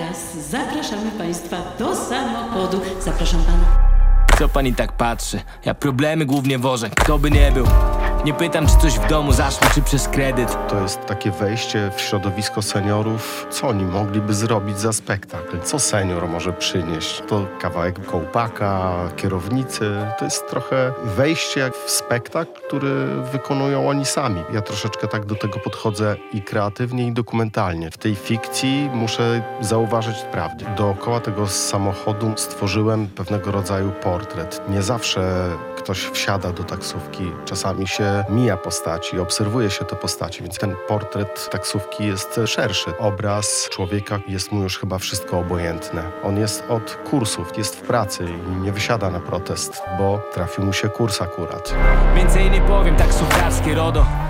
teraz zapraszamy Państwa do samochodu. Zapraszam Pana. Co pani tak patrzy? Ja problemy głównie wożę, kto by nie był. Nie pytam, czy coś w domu zaszło, czy przez kredyt. To jest takie wejście w środowisko seniorów. Co oni mogliby zrobić za spektakl? Co senior może przynieść? To kawałek kołpaka, kierownicy. To jest trochę wejście w spektakl, który wykonują oni sami. Ja troszeczkę tak do tego podchodzę i kreatywnie, i dokumentalnie. W tej fikcji muszę zauważyć prawdę. Dookoła tego samochodu stworzyłem pewnego rodzaju portret. Nie zawsze ktoś wsiada do taksówki. Czasami się mija postaci, obserwuje się te postaci, więc ten portret taksówki jest szerszy. Obraz człowieka jest mu już chyba wszystko obojętne. On jest od kursów, jest w pracy i nie wysiada na protest, bo trafił mu się kurs akurat. Więcej nie powiem, taksówkarskie RODO.